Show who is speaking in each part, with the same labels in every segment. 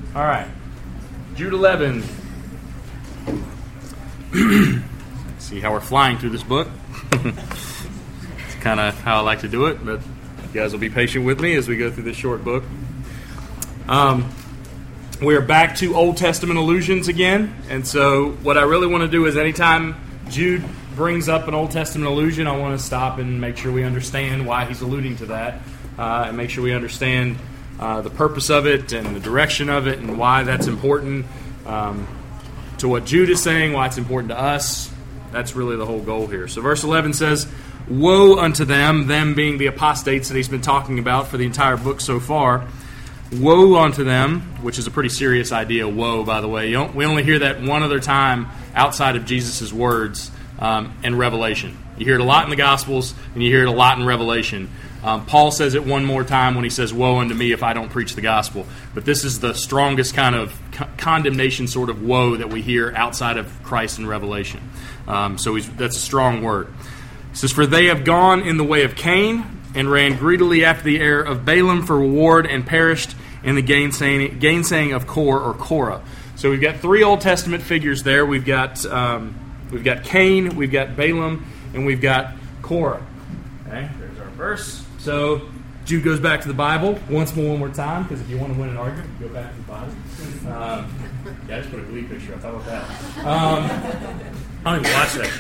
Speaker 1: All right. Jude 11. See how we're flying through this book. It's kind of how I like to do it, but you guys will be patient with me as we go through this short book. We're back to Old Testament allusions again, and so what I really want to do is anytime Jude brings up an Old Testament allusion, I want to stop and make sure we understand why he's alluding to that, and make sure we understand the purpose of it and the direction of it and why that's important to what Jude is saying, why it's important to us. That's really the whole goal here. So verse 11 says, "Woe unto them being the apostates that he's been talking about for the entire book so far. Woe unto them," which is a pretty serious idea, woe, by the way. We only hear that one other time outside of Jesus' words in Revelation. You hear it a lot in the Gospels, and you hear it a lot in Revelation. Paul says it one more time when he says, "Woe unto me if I don't preach the gospel." But this is the strongest kind of condemnation sort of woe that we hear outside of Christ in Revelation. So that's a strong word. It says, "For they have gone in the way of Cain, and ran greedily after the heir of Balaam for reward, and perished in the gainsaying of Korah." So we've got three Old Testament figures there. We've got Cain, we've got Balaam, and we've got Korah. Okay, there's our verse. So Jude goes back to the Bible once more time, because if you want to win an argument, go back to the Bible. Yeah, I just put a Glee picture up. How about that? I don't even watch that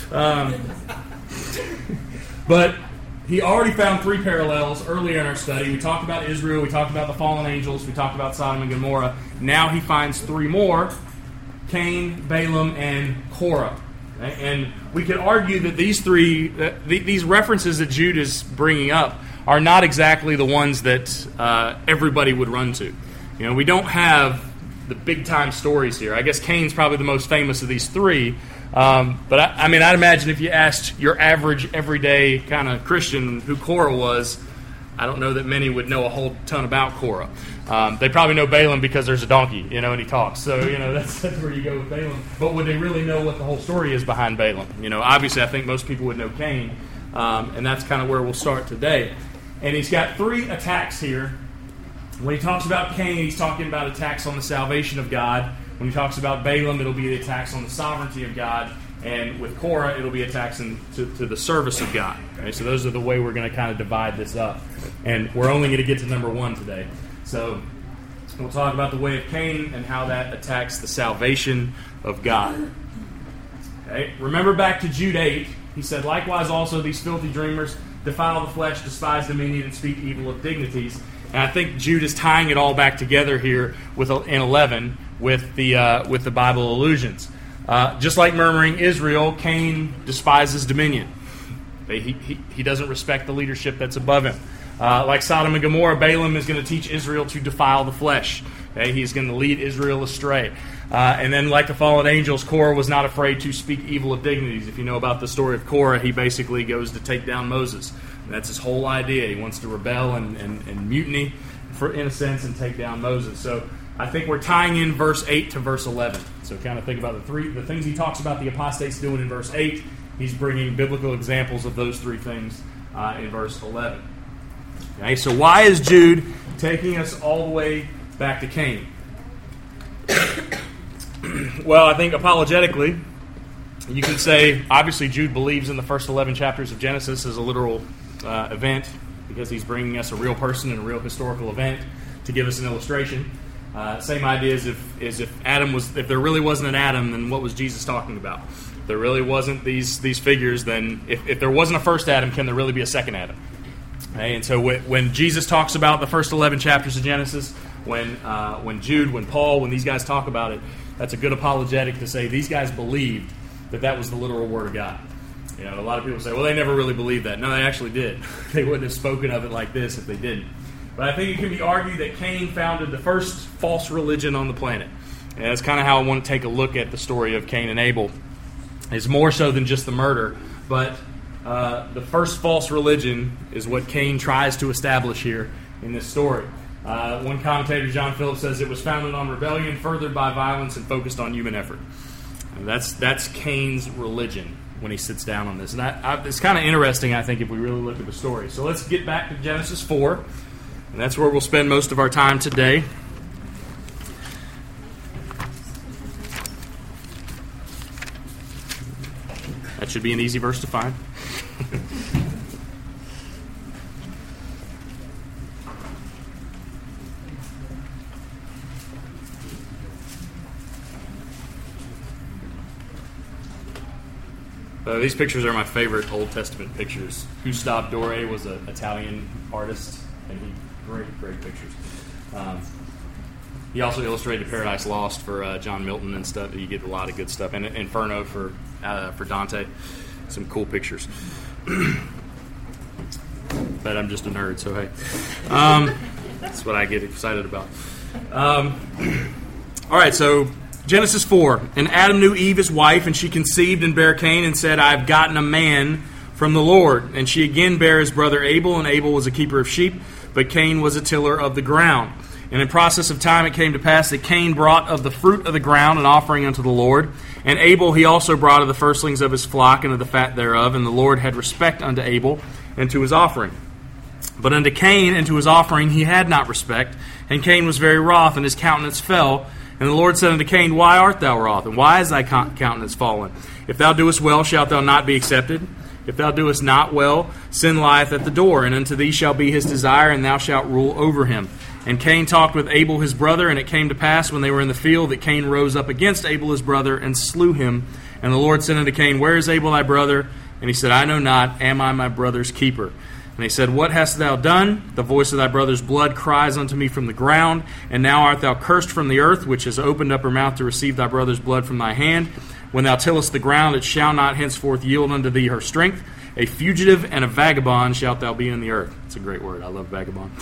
Speaker 1: show. But he already found three parallels earlier in our study. We talked about Israel, we talked about the fallen angels, we talked about Sodom and Gomorrah. Now he finds three more: Cain, Balaam, and Korah. Okay? And we could argue that these references that Jude is bringing up are not exactly the ones that everybody would run to. You know, we don't have the big-time stories here. I guess Cain's probably the most famous of these three. But I'd imagine if you asked your average, everyday kind of Christian who Korah was, I don't know that many would know a whole ton about Korah. They probably know Balaam because there's a donkey, and he talks. So, that's where you go with Balaam. But would they really know what the whole story is behind Balaam? Obviously I think most people would know Cain, and that's kind of where we'll start today. And he's got three attacks here. When he talks about Cain, he's talking about attacks on the salvation of God. When he talks about Balaam, it'll be the attacks on the sovereignty of God. And with Korah, it'll be attacks to the service of God. Okay? So those are the way we're going to kind of divide this up. And we're only going to get to number 1 today. So we'll talk about the way of Cain and how that attacks the salvation of God. Okay? Remember back to Jude 8, he said, "Likewise also these filthy dreamers defile the flesh, despise dominion, and speak evil of dignities." And I think Jude is tying it all back together here in 11 with the Bible allusions. Just like murmuring Israel, Cain despises dominion. He doesn't respect the leadership that's above him. Like Sodom and Gomorrah, Balaam is going to teach Israel to defile the flesh. Okay? He's going to lead Israel astray. And then like the fallen angels, Korah was not afraid to speak evil of dignities. If you know about the story of Korah, he basically goes to take down Moses. And that's his whole idea. He wants to rebel and mutiny, in a sense, and take down Moses. So I think we're tying in verse 8 to verse 11. So kind of think about the things he talks about the apostates doing in verse 8. He's bringing biblical examples of those three things in verse 11. Okay, so why is Jude taking us all the way back to Cain? Well, I think apologetically, you can say, obviously Jude believes in the first 11 chapters of Genesis as a literal event, because he's bringing us a real person and a real historical event to give us an illustration. Same idea as if there really wasn't an Adam, then what was Jesus talking about? If there really wasn't these figures, then if there wasn't a first Adam, can there really be a second Adam? Okay, and so when Jesus talks about the first 11 chapters of Genesis, when Jude, when Paul, when these guys talk about it, that's a good apologetic to say these guys believed that was the literal Word of God. A lot of people say, well, they never really believed that. No, they actually did. They wouldn't have spoken of it like this if they didn't. But I think it can be argued that Cain founded the first false religion on the planet. And that's kind of how I want to take a look at the story of Cain and Abel. It's more so than just the murder, but the first false religion is what Cain tries to establish here in this story. One commentator, John Phillips, says it was founded on rebellion, furthered by violence, and focused on human effort. And that's Cain's religion when he sits down on this. And it's kind of interesting, I think, if we really look at the story. So let's get back to Genesis 4, and that's where we'll spend most of our time today. should be an easy verse to find. These pictures are my favorite Old Testament pictures. Gustave Doré was an Italian artist, and great pictures. He also illustrated Paradise Lost for John Milton and stuff. You get a lot of good stuff, and Inferno for Dante. Some cool pictures. But I'm just a nerd, so hey, that's what I get excited about. All right, so. Genesis 4, and Adam knew Eve his wife, and she conceived and bare Cain, and said, I have gotten a man from the Lord. And she again bare his brother Abel, and Abel was a keeper of sheep, but Cain was a tiller of the ground. And in process of time it came to pass that Cain brought of the fruit of the ground an offering unto the Lord, and Abel he also brought of the firstlings of his flock and of the fat thereof, and the Lord had respect unto Abel and to his offering. But unto Cain and to his offering he had not respect, and Cain was very wroth, and his countenance fell. And the Lord said unto Cain, Why art thou wroth, and why is thy countenance fallen? If thou doest well, shalt thou not be accepted? If thou doest not well, sin lieth at the door, and unto thee shall be his desire, and thou shalt rule over him. And Cain talked with Abel his brother, and it came to pass, when they were in the field, that Cain rose up against Abel his brother, and slew him. And the Lord said unto Cain, Where is Abel thy brother? And he said, I know not, am I my brother's keeper? And he said, What hast thou done? The voice of thy brother's blood cries unto me from the ground. And now art thou cursed from the earth, which has opened up her mouth to receive thy brother's blood from thy hand. When thou tillest the ground, it shall not henceforth yield unto thee her strength. A fugitive and a vagabond shalt thou be in the earth. It's a great word. I love vagabond.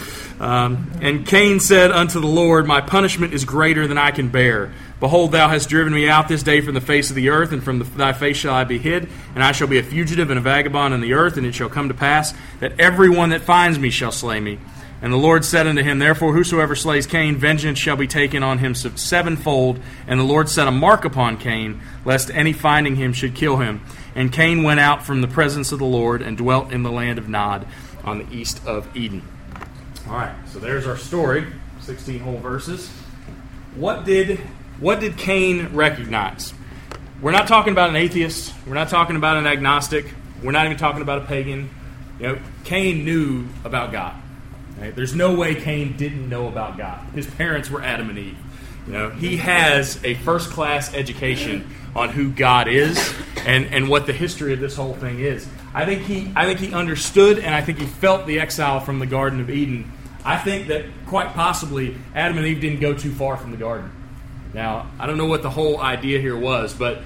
Speaker 1: And Cain said unto the Lord, My punishment is greater than I can bear. Behold, thou hast driven me out this day from the face of the earth, and from thy face shall I be hid, and I shall be a fugitive and a vagabond in the earth, and it shall come to pass that every one that finds me shall slay me. And the Lord said unto him, Therefore whosoever slays Cain, vengeance shall be taken on him sevenfold. And the Lord set a mark upon Cain, lest any finding him should kill him. And Cain went out from the presence of the Lord, and dwelt in the land of Nod, on the east of Eden. All right, so there's our story, 16 whole verses. What did Cain recognize? We're not talking about an atheist. We're not talking about an agnostic. We're not even talking about a pagan. Cain knew about God. Right? There's no way Cain didn't know about God. His parents were Adam and Eve. He has a first-class education on who God is and what the history of this whole thing is. I think he understood, and I think he felt the exile from the Garden of Eden. I think that quite possibly Adam and Eve didn't go too far from the garden. Now, I don't know what the whole idea here was, but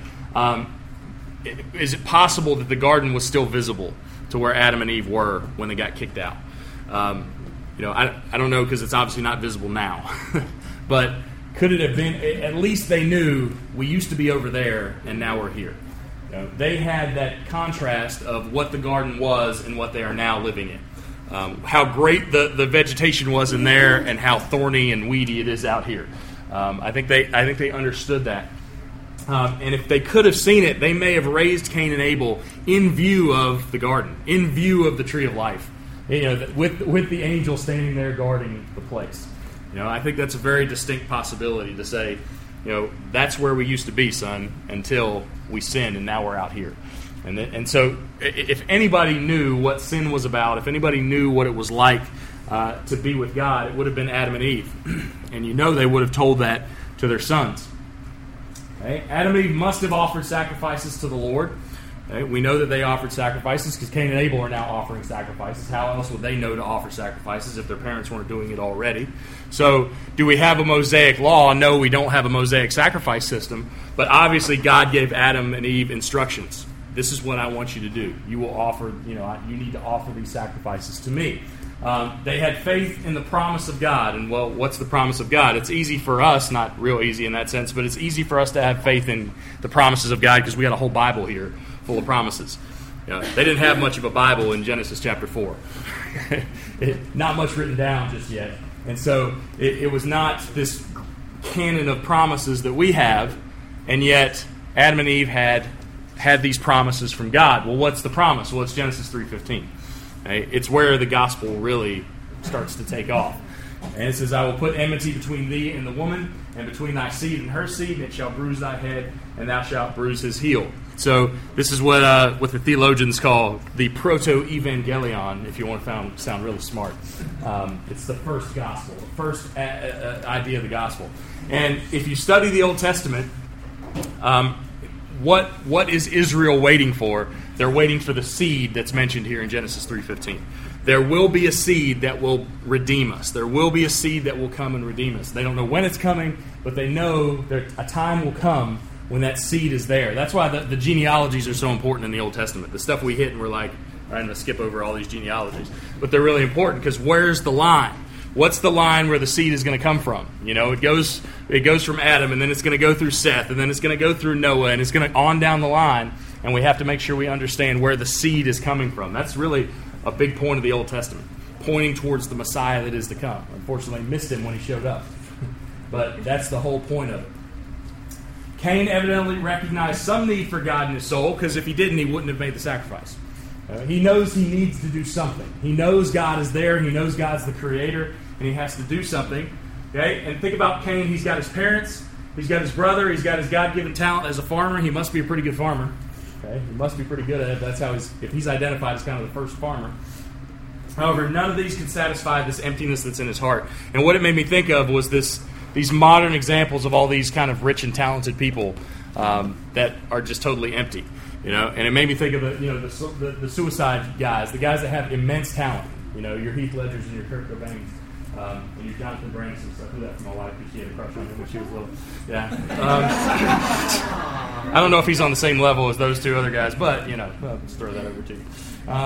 Speaker 1: is it possible that the garden was still visible to where Adam and Eve were when they got kicked out? I don't know, because it's obviously not visible now. But could it have been, at least they knew we used to be over there and now we're here. They had that contrast of what the garden was and what they are now living in. How great the vegetation was in there and how thorny and weedy it is out here. I think they understood that. And if they could have seen it, they may have raised Cain and Abel in view of the garden, in view of the tree of life, with the angel standing there guarding the place. I think that's a very distinct possibility to say, that's where we used to be, son, until we sinned, and now we're out here. And so if anybody knew what sin was about, if anybody knew what it was like to be with God, it would have been Adam and Eve. And they would have told that to their sons. Okay? Adam and Eve must have offered sacrifices to the Lord. Okay? We know that they offered sacrifices because Cain and Abel are now offering sacrifices. How else would they know to offer sacrifices if their parents weren't doing it already? So, do we have a Mosaic law? No, we don't have a Mosaic sacrifice system. But obviously God gave Adam and Eve instructions. This is what I want you to do. You will offer, you need to offer these sacrifices to me. They had faith in the promise of God. And, well, what's the promise of God? It's easy for us, not real easy in that sense, but it's easy for us to have faith in the promises of God because we got a whole Bible here full of promises. They didn't have much of a Bible in Genesis chapter 4. Not much written down just yet. And so it was not this canon of promises that we have, and yet Adam and Eve had these promises from God. Well, what's the promise? Well, it's Genesis 3:15. It's where the gospel really starts to take off. And it says, I will put enmity between thee and the woman, and between thy seed and her seed, and it shall bruise thy head, and thou shalt bruise his heel. So this is what the theologians call the proto-evangelion, if you want to sound really smart. It's the first gospel, the first idea of the gospel. And if you study the Old Testament, what is Israel waiting for? They're waiting for the seed that's mentioned here in Genesis 3:15. There will be a seed that will redeem us. There will be a seed that will come and redeem us. They don't know when it's coming, but they know that a time will come when that seed is there. That's why the genealogies are so important in the Old Testament. The stuff we hit and we're like, all right, I'm going to skip over all these genealogies. But they're really important because where's the line? What's the line where the seed is going to come from? You know, it goes from Adam, and then it's going to go through Seth, and then it's going to go through Noah, and it's going to on down the line, and we have to make sure we understand where the seed is coming from. That's really a big point of the Old Testament, pointing towards the Messiah that is to come. Unfortunately, I missed him when he showed up. But that's the whole point of it. Cain evidently recognized some need for God in his soul, because if he didn't, he wouldn't have made the sacrifice. He knows he needs to do something. He knows God is there. He knows God's the creator, and he has to do something. Okay? And think about Cain. He's got his parents. He's got his brother. He's got his God-given talent as a farmer. He must be a pretty good farmer. Okay? He must be pretty good at it. That's how if he's identified as kind of the first farmer. However, none of these can satisfy this emptiness that's in his heart. And what it made me think of was these modern examples of all these kind of rich and talented people that are just totally empty. You know, and it made me think of the suicide guys, the guys that have immense talent. You know, your Heath Ledgers and your Kurt Cobains, and your Jonathan Bransons. I knew that from my wife because she had a crush on him when she was little. Yeah. I don't know if he's on the same level as those two other guys, but you know, let's throw that over to you.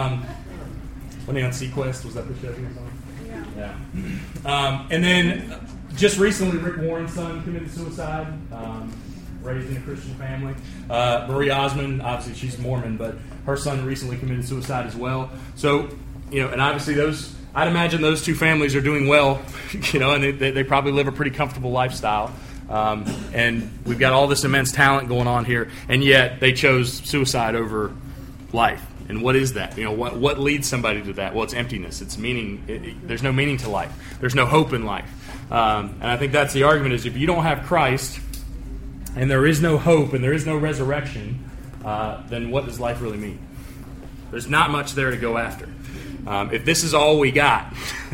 Speaker 1: When he on Sequest, was that the show he was on? Yeah. And then just recently, Rick Warren's son committed suicide. Raised in a Christian family. Marie Osmond, obviously she's Mormon, but her son recently committed suicide as well. So, you know, and obviously I'd imagine those two families are doing well, you know, and they probably live a pretty comfortable lifestyle. And we've got all this immense talent going on here, and yet they chose suicide over life. And what is that? You know, what leads somebody to that? Well, it's emptiness. It's meaning. There's no meaning to life. There's no hope in life. And I think that's the argument: is if you don't have Christ, and there is no hope, and there is no resurrection, then what does life really mean? There's not much there to go after. If this is all we got,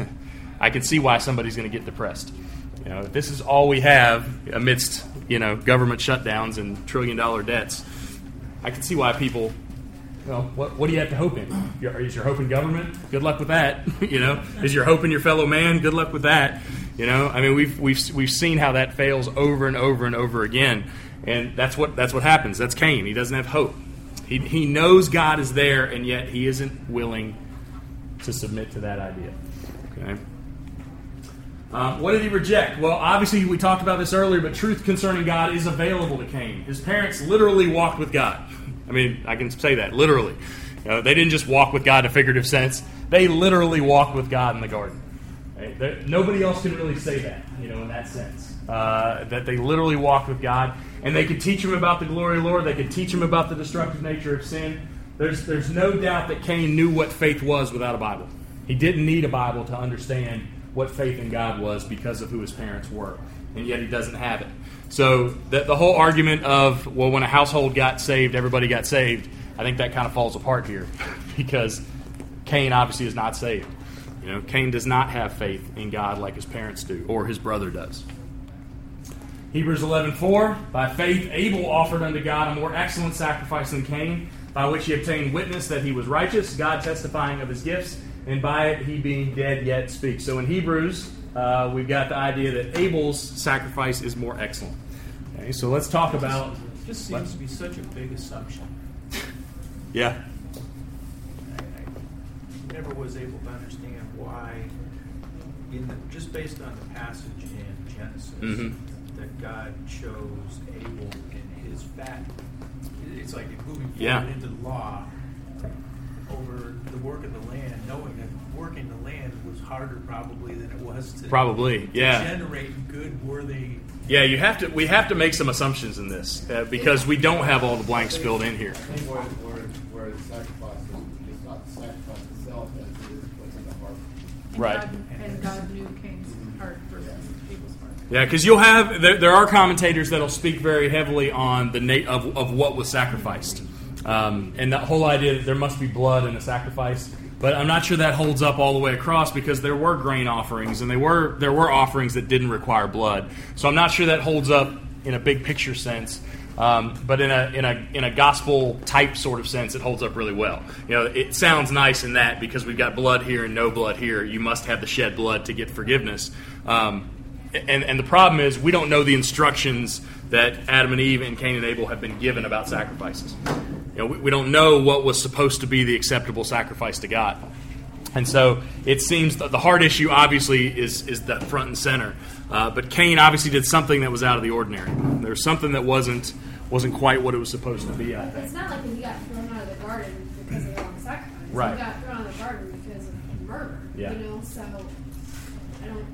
Speaker 1: I can see why somebody's going to get depressed. You know, if this is all we have amidst, you know, government shutdowns and $1 trillion debts, I can see why people. Well, what do you have to hope in? Is your hope in government? Good luck with that. You know, is your hope in your fellow man? Good luck with that. You know, I mean, we've seen how that fails over and over and over again, and that's what happens. That's Cain. He doesn't have hope. He knows God is there, and yet he isn't willing to submit to that idea. Okay. What did he reject? Well, obviously we talked about this earlier, but truth concerning God is available to Cain. His parents literally walked with God. I mean, I can say that, literally. You know, they didn't just walk with God in a figurative sense. They literally walked with God in the garden. Right? Nobody else can really say that, you know, in that sense. That they literally walked with God. And they could teach him about the glory of the Lord. They could teach him about the destructive nature of sin. There's no doubt that Cain knew what faith was without a Bible. He didn't need a Bible to understand what faith in God was because of who his parents were. And yet he doesn't have it. So the whole argument of, well, when a household got saved, everybody got saved, I think that kind of falls apart here because Cain obviously is not saved. You know, Cain does not have faith in God like his parents do, or his brother does. Hebrews 11:4, by faith Abel offered unto God a more excellent sacrifice than Cain, by which he obtained witness that he was righteous, God testifying of his gifts, and by it he being dead yet speaks. So in Hebrews, we've got the idea that Abel's sacrifice is more excellent. Okay, so let's talk about...
Speaker 2: It just seems to be such a big assumption.
Speaker 1: Yeah.
Speaker 2: I never was able to understand why, just based on the passage in Genesis, that God chose Abel in his fact. It's like moving forward into the law over the work of the land, knowing that working the land was harder probably than it was to generate good, worthy.
Speaker 1: Yeah, we have to make some assumptions in this because we don't have all the blanks filled in here.
Speaker 3: Where the sacrifice is not the sacrifice itself as it is what's in the heart.
Speaker 1: Right.
Speaker 4: And God knew Cain's hard for people's part.
Speaker 1: Yeah, because you'll have there are commentators that'll speak very heavily on the of what was sacrificed, and that whole idea that there must be blood in a sacrifice. But I'm not sure that holds up all the way across, because there were grain offerings and there were offerings that didn't require blood. So I'm not sure that holds up in a big picture sense. But in a gospel type sort of sense, it holds up really well. You know, it sounds nice in that because we've got blood here and no blood here. You must have the shed blood to get forgiveness. And the problem is we don't know the instructions that Adam and Eve and Cain and Abel have been given about sacrifices. You know, we don't know what was supposed to be the acceptable sacrifice to God. And so it seems that the heart issue obviously is the front and center. But Cain obviously did something that was out of the ordinary. There was something that wasn't quite what it was supposed to be, I think.
Speaker 5: It's not like when he got thrown out of the garden because of the wrong sacrifice.
Speaker 1: Right.
Speaker 5: He got thrown out of the garden because of murder.
Speaker 1: Yeah.
Speaker 5: You know, so I don't,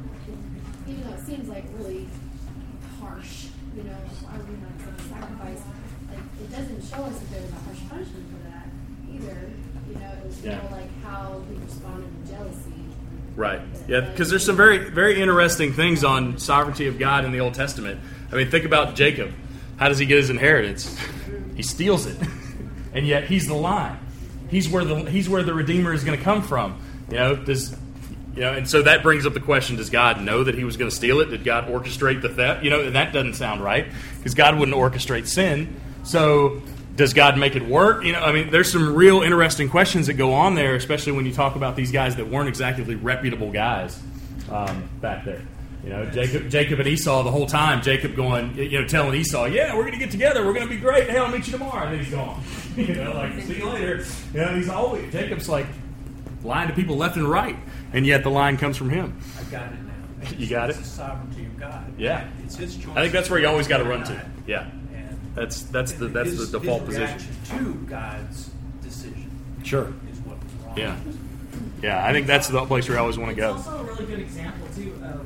Speaker 5: even though it seems like really harsh, you know, why would we not accept a sacrifice? Like, it doesn't show us that there was a harsh punishment for that either. You know, it was more like how he responded to jealousy.
Speaker 1: Right. Yeah, because there's some very, very interesting things on sovereignty of God in the Old Testament. I mean, think about Jacob. How does he get his inheritance? He steals it, and yet he's the line. He's where the Redeemer is going to come from. You know, and so that brings up the question: does God know that he was going to steal it? Did God orchestrate the theft? You know, and that doesn't sound right, because God wouldn't orchestrate sin. So, does God make it work? You know, I mean, there's some real interesting questions that go on there, especially when you talk about these guys that weren't exactly reputable guys back there. You know, Jacob and Esau the whole time. Jacob going, you know, telling Esau, "Yeah, we're going to get together. We're going to be great. Hey, I'll meet you tomorrow." And then he's gone. You know, like, see you later. You know, Jacob's like lying to people left and right, and yet the line comes from him.
Speaker 2: I got it now.
Speaker 1: You got it?
Speaker 2: It's the sovereignty of God.
Speaker 1: Yeah,
Speaker 2: it's His choice.
Speaker 1: I think that's where you always got to run to. Yeah,
Speaker 2: And
Speaker 1: that's the default
Speaker 2: his
Speaker 1: position.
Speaker 2: reaction to God's decision
Speaker 1: Sure.
Speaker 2: is what was wrong.
Speaker 1: Yeah. Yeah, I think that's the place where I always want to go.
Speaker 6: It's also a really good example, too, of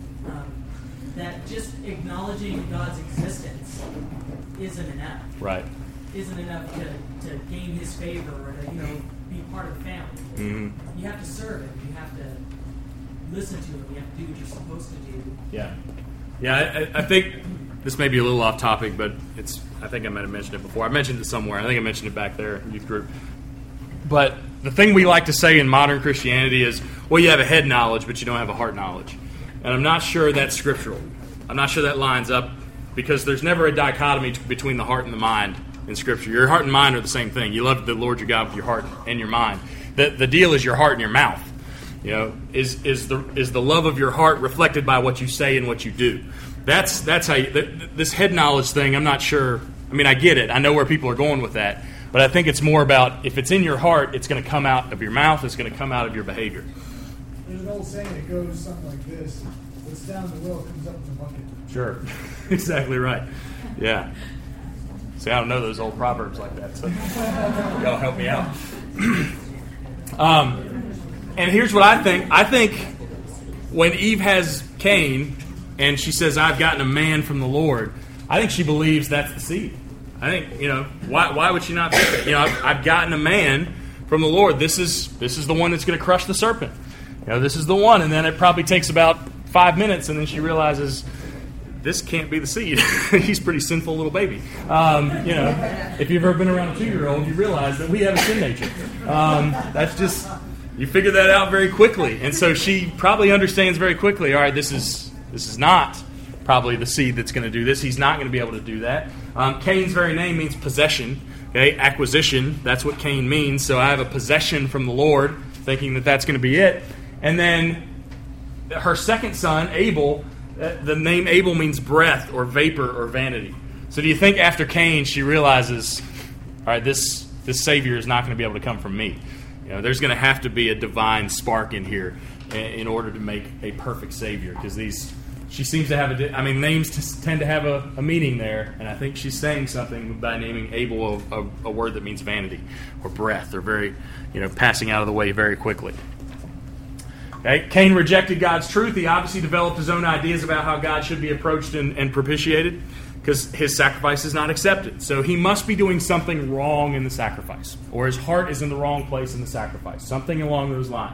Speaker 6: that just acknowledging God's existence isn't enough.
Speaker 1: Right.
Speaker 6: Isn't enough to gain His favor or to, you know, be part of the family.
Speaker 1: Mm-hmm.
Speaker 6: You have to serve Him. You have to listen to Him. You have to do what you're supposed to do.
Speaker 1: Yeah. Yeah, I think this may be a little off topic, but I think I might have mentioned it before. I mentioned it somewhere. I think I mentioned it back there in youth group. But the thing we like to say in modern Christianity is, well, you have a head knowledge, but you don't have a heart knowledge. And I'm not sure that's scriptural. I'm not sure that lines up, because there's never a dichotomy between the heart and the mind in Scripture. Your heart and mind are the same thing. You love the Lord your God with your heart and your mind. The deal is your heart and your mouth. You know, is the love of your heart reflected by what you say and what you do? That's how this head knowledge thing. I'm not sure. I mean, I get it. I know where people are going with that, but I think it's more about, if it's in your heart, it's going to come out of your mouth. It's going to come out of your behavior.
Speaker 7: There's an old saying that goes something like this: "What's down in the well comes up in the bucket."
Speaker 1: Sure, exactly right. Yeah. See, I don't know those old proverbs like that, so y'all help me out. And here's what I think. I think when Eve has Cain and she says, "I've gotten a man from the Lord," I think she believes that's the seed. I think, you know, why would she not think that? You know, I've gotten a man from the Lord. This is the one that's going to crush the serpent. You know, this is the one. And then it probably takes about 5 minutes, and then she realizes, this can't be the seed. He's a pretty sinful little baby. You know, if you've ever been around a 2-year-old, you realize that we have a sin nature. That's just, you figure that out very quickly. And so she probably understands very quickly, all right, this is not probably the seed that's going to do this. He's not going to be able to do that. Cain's very name means possession, okay, acquisition. That's what Cain means. So I have a possession from the Lord, thinking that that's going to be it. And then her second son, Abel, the name Abel means breath or vapor or vanity. So do you think after Cain she realizes, all right, this Savior is not going to be able to come from me? You know, there's going to have to be a divine spark in here in order to make a perfect Savior, because she seems to have names tend to have a meaning there, and I think she's saying something by naming Abel a word that means vanity or breath, or very, you know, passing out of the way very quickly. Okay. Cain rejected God's truth. He obviously developed his own ideas about how God should be approached and propitiated, because his sacrifice is not accepted. So he must be doing something wrong in the sacrifice, or his heart is in the wrong place in the sacrifice, something along those lines.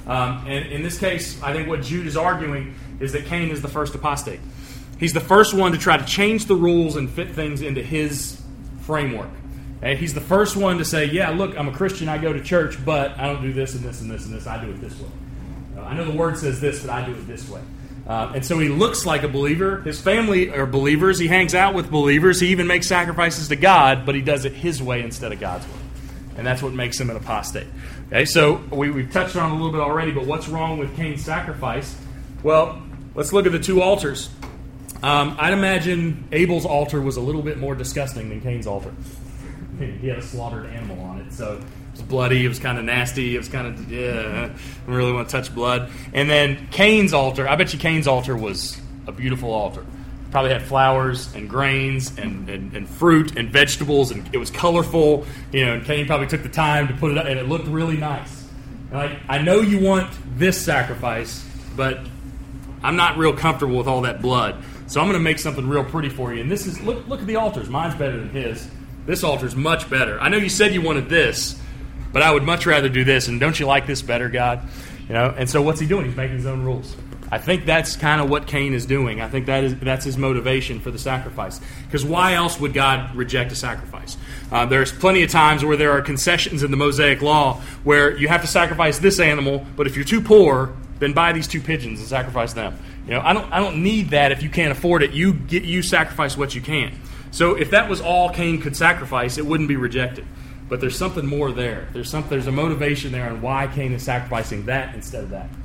Speaker 1: And in this case, I think what Jude is arguing is that Cain is the first apostate. He's the first one to try to change the rules and fit things into his framework. Okay? He's the first one to say, yeah, look, I'm a Christian, I go to church, but I don't do this and this and this and this. I do it this way. I know the word says this, but I do it this way. And so he looks like a believer. His family are believers. He hangs out with believers. He even makes sacrifices to God, but he does it his way instead of God's way. And that's what makes him an apostate. Okay, so we've touched on it a little bit already, but what's wrong with Cain's sacrifice? Well, let's look at the two altars. I'd imagine Abel's altar was a little bit more disgusting than Cain's altar. He had a slaughtered animal on it, so it was bloody, it was kind of nasty, it was kind of, I don't really want to touch blood. And then Cain's altar, I bet you Cain's altar was a beautiful altar. Probably had flowers and grains and fruit and vegetables, and it was colorful, and Cain probably took the time to put it up, and it looked really nice. Like, I know you want this sacrifice, but I'm not real comfortable with all that blood, so I'm going to make something real pretty for you. And this is, look at the altars. Mine's better than his. This altar's much better. I know you said you wanted this, but I would much rather do this, and don't you like this better, God? And so what's he doing? He's making his own rules. I think that's kind of what Cain is doing. I think that's his motivation for the sacrifice. Because why else would God reject a sacrifice? There's plenty of times where there are concessions in the Mosaic Law where you have to sacrifice this animal, but if you're too poor, then buy these 2 pigeons and sacrifice them. I don't need that if you can't afford it. You sacrifice what you can. So if that was all Cain could sacrifice, it wouldn't be rejected. But there's something more there. There's a motivation there on why Cain is sacrificing that instead of that.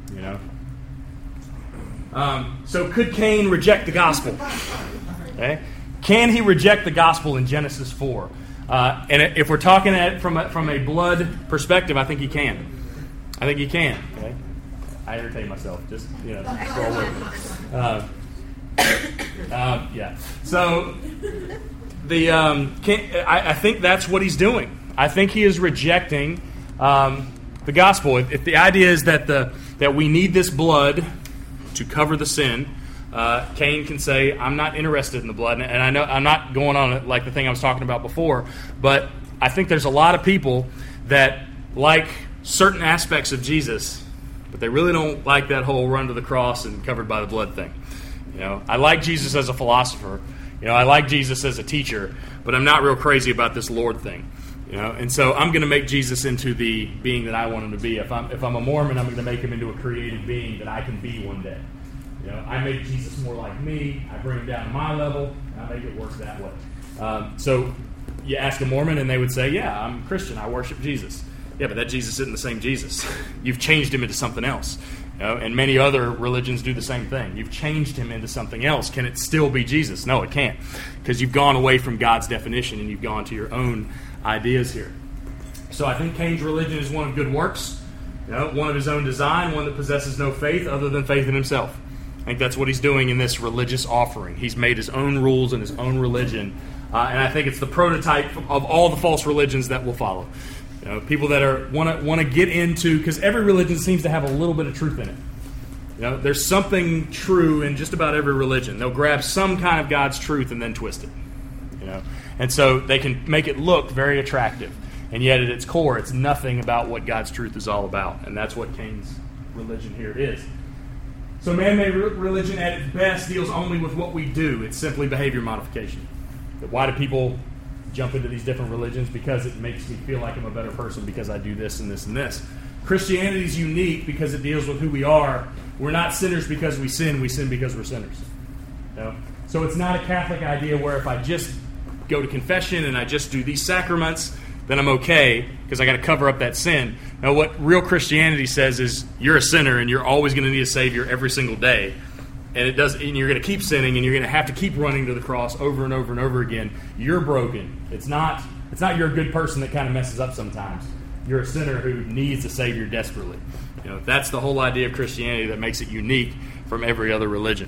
Speaker 1: So could Cain reject the gospel? Okay. Can he reject the gospel in Genesis 4? And if we're talking at it from a blood perspective, I think he can. Okay. I entertain myself. Just scroll with me. Yeah. So I think that's what he's doing. I think he is rejecting the gospel. If the idea is that we need this blood to cover the sin, Cain can say, I'm not interested in the blood. And I know I'm not going on it like the thing I was talking about before, but I think there's a lot of people that like certain aspects of Jesus, but they really don't like that whole run to the cross and covered by the blood thing. I like Jesus as a philosopher. I like Jesus as a teacher, but I'm not real crazy about this Lord thing. And so I'm going to make Jesus into the being that I want him to be. If I'm a Mormon, I'm going to make him into a created being that I can be one day. I make Jesus more like me. I bring him down to my level, and I make it work that way. So you ask a Mormon, and they would say, yeah, I'm a Christian. I worship Jesus. Yeah, but that Jesus isn't the same Jesus. You've changed him into something else. And many other religions do the same thing. You've changed him into something else. Can it still be Jesus? No, it can't. Because you've gone away from God's definition and you've gone to your own ideas here. So I think Cain's religion is one of good works, one of his own design, one that possesses no faith other than faith in himself. I think that's what he's doing in this religious offering. He's made his own rules and his own religion. And I think it's the prototype of all the false religions that will follow. People that want to get into, because every religion seems to have a little bit of truth in it. There's something true in just about every religion. They'll grab some kind of God's truth and then twist it. And so they can make it look very attractive, and yet at its core, it's nothing about what God's truth is all about, and that's what Cain's religion here is. So man-made religion at its best deals only with what we do. It's simply behavior modification. But why do people jump into these different religions? Because it makes me feel like I'm a better person because I do this and this and this. Christianity is unique because it deals with who we are. We're not sinners because we sin because we're sinners. So it's not a Catholic idea where if I just go to confession and I just do these sacraments, then I'm okay because I got to cover up that sin. Now what real Christianity says is you're a sinner and you're always going to need a Savior every single day. And you're going to keep sinning, and you're going to have to keep running to the cross over and over and over again. You're broken. It's not you're a good person that kind of messes up sometimes. You're a sinner who needs a Savior desperately. That's the whole idea of Christianity that makes it unique from every other religion.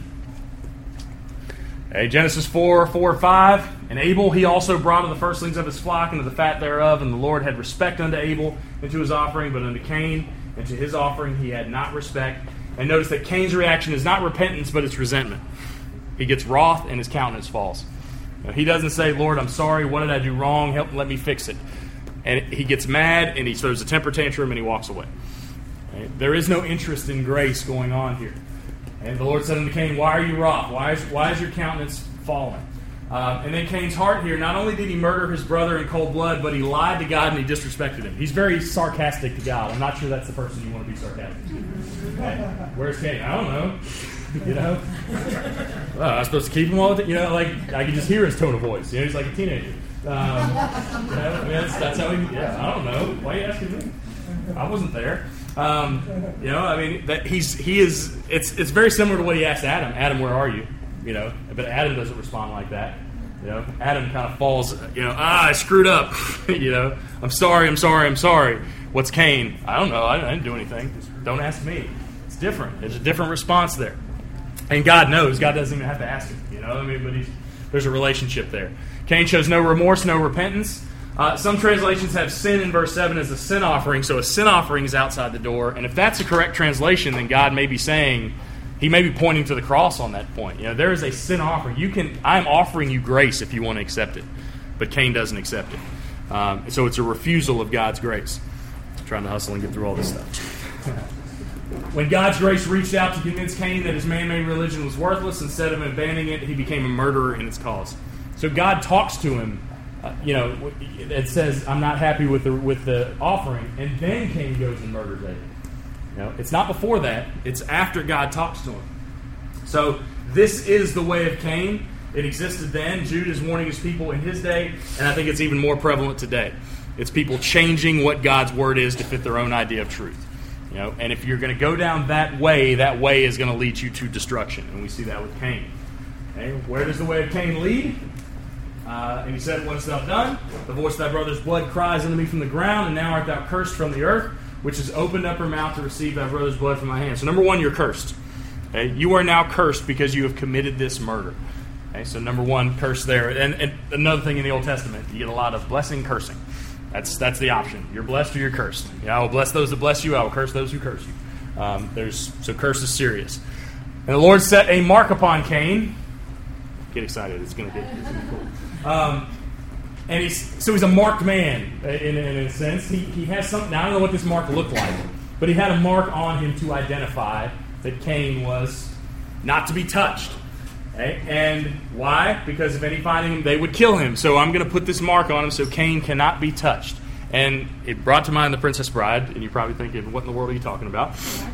Speaker 1: Okay, Genesis 4:4-5. And Abel he also brought of the firstlings of his flock and of the fat thereof, and the Lord had respect unto Abel and to his offering, but unto Cain and to his offering he had not respect. And notice that Cain's reaction is not repentance, but it's resentment. He gets wroth and his countenance falls. He doesn't say, Lord, I'm sorry, what did I do wrong? Let me fix it. And he gets mad and he throws a temper tantrum and he walks away. Okay? There is no interest in grace going on here. And the Lord said unto Cain, why are you wroth? Why is your countenance fallen? And then Cain's heart here, not only did he murder his brother in cold blood, but he lied to God and he disrespected him. He's very sarcastic to God. I'm not sure that's the person you want to be sarcastic to. Okay? Where's Cain? I don't know. Well, I was supposed to keep him all the time. Like, I can just hear his tone of voice. He's like a teenager. That's how he, I don't know. Why are you asking me? I wasn't there. It's very similar to what he asked Adam. Adam, where are you? But Adam doesn't respond like that. Adam kind of falls, I screwed up. I'm sorry. What's Cain? I don't know. I didn't do anything. Don't ask me. It's different. There's a different response there. And God knows. God doesn't even have to ask him. But there's a relationship there. Cain shows no remorse, no repentance. Some translations have sin in verse 7 as a sin offering, so a sin offering is outside the door. And if that's the correct translation, then God may be saying, he may be pointing to the cross on that point. There is a sin offering. I'm offering you grace if you want to accept it. But Cain doesn't accept it. So it's a refusal of God's grace. I'm trying to hustle and get through all this stuff. When God's grace reached out to convince Cain that his man-made religion was worthless, instead of abandoning it, he became a murderer in its cause. So God talks to him. It says, I'm not happy with the offering, and then Cain goes and murders Abel. It's not before that. It's after God talks to him. So this is the way of Cain. It existed then. Jude is warning his people in his day, and I think it's even more prevalent today. It's people changing what God's word is to fit their own idea of truth. And if you're going to go down that way is going to lead you to destruction. And we see that with Cain. Okay? Where does the way of Cain lead? And he said, what hast thou done? The voice of thy brother's blood cries unto me from the ground, and now art thou cursed from the earth, which has opened up her mouth to receive thy brother's blood from my hand. So number one, you're cursed. Okay? You are now cursed because you have committed this murder. Okay? So number one, curse there. And another thing in the Old Testament, you get a lot of blessing, cursing. That's the option. You're blessed or you're cursed. I will bless those that bless you. I will curse those who curse you. So curse is serious. And the Lord set a mark upon Cain. Get excited. It's going to be cool. And he's a marked man in a sense. He has something. Now, I don't know what this mark looked like, but he had a mark on him to identify that Cain was not to be touched. Okay? And why? Because if any find him, they would kill him. So I'm going to put this mark on him so Cain cannot be touched. And it brought to mind The Princess Bride, and you're probably thinking, what in the world are you talking about?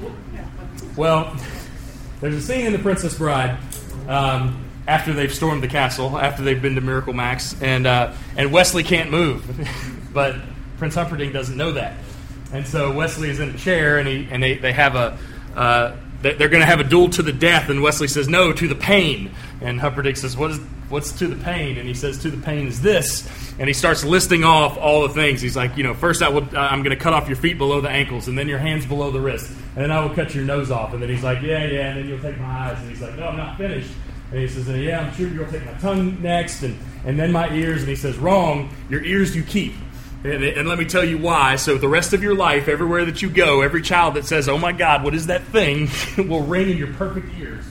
Speaker 1: Well, there's a scene in The Princess Bride after they've stormed the castle, after they've been to Miracle Max, and Wesley can't move. But Prince Humperdinck doesn't know that. And so Wesley is in a chair, and they have they're going to have a duel to the death, and Wesley says, no, to the pain. And Humperdinck says, what's to the pain? And he says, to the pain is this. And he starts listing off all the things. He's like, first I'm going to cut off your feet below the ankles, and then your hands below the wrist, and then I will cut your nose off. And then he's like, yeah, and then you'll take my eyes. And he's like, no, I'm not finished. And he says, yeah, I'm sure you'll take my tongue next, and then my ears. And he says, wrong, your ears you keep. And let me tell you why. So the rest of your life, everywhere that you go, every child that says, oh my God, what is that thing, will ring in your perfect ears.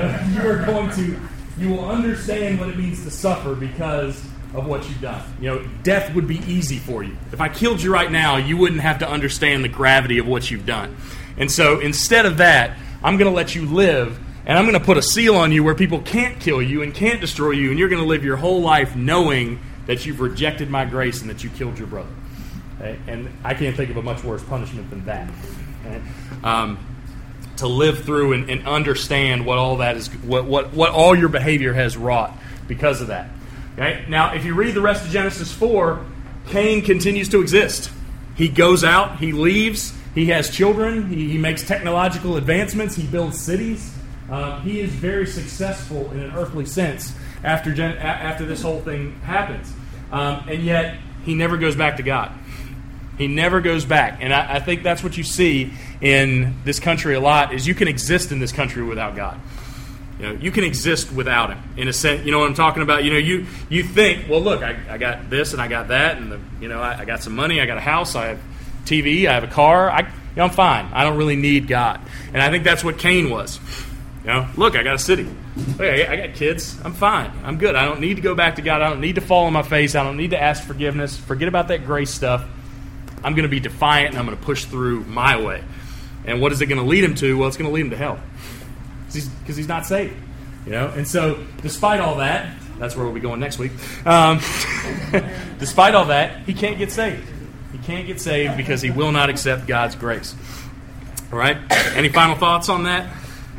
Speaker 1: You will understand what it means to suffer because of what you've done. Death would be easy for you. If I killed you right now, you wouldn't have to understand the gravity of what you've done. And so instead of that, I'm going to let you live, and I'm going to put a seal on you where people can't kill you and can't destroy you, and you're going to live your whole life knowing that you've rejected my grace and that you killed your brother. Okay? And I can't think of a much worse punishment than that. Okay? To live through and understand what all that is, what all your behavior has wrought because of that. Okay? Now, if you read the rest of Genesis 4, Cain continues to exist. He goes out, he leaves, he has children, he makes technological advancements, he builds cities. He is very successful in an earthly sense after this whole thing happens. And yet, he never goes back to God. He never goes back. And I think that's what you see in this country a lot, is you can exist in this country without God. You can exist without Him. In a sense, you know what I'm talking about? You think, well, look, I got this and I got that, and I got some money, I got a house, I have TV, I have a car, I'm fine. I don't really need God. And I think that's what Cain was. Look, I got a city. Hey, I got kids. I'm fine. I'm good. I don't need to go back to God. I don't need to fall on my face. I don't need to ask forgiveness. Forget about that grace stuff. I'm going to be defiant, and I'm going to push through my way. And what is it going to lead him to? Well, it's going to lead him to hell. Because he's not saved. And so despite all that, that's where we'll be going next week. Despite all that, he can't get saved. He can't get saved because he will not accept God's grace. All right? Any final thoughts on that?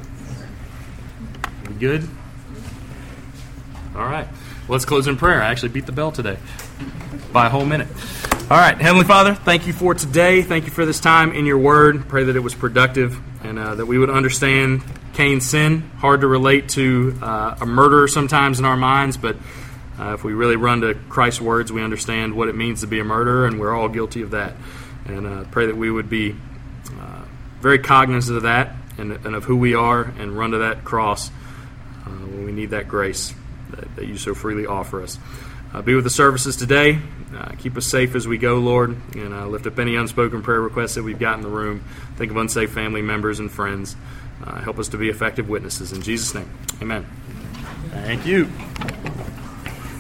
Speaker 1: We good? All right. Let's close in prayer. I actually beat the bell today by a whole minute. All right. Heavenly Father, thank you for today. Thank you for this time in your word. Pray that it was productive and that we would understand Cain's sin. Hard to relate to a murderer sometimes in our minds, but if we really run to Christ's words, we understand what it means to be a murderer, and we're all guilty of that. And pray that we would be very cognizant of that and of who we are and run to that cross when we need that grace that you so freely offer us. Be with the services today. Keep us safe as we go, Lord, and lift up any unspoken prayer requests that we've got in the room. Think of unsafe family members and friends. Help us to be effective witnesses. In Jesus' name, amen. Thank you.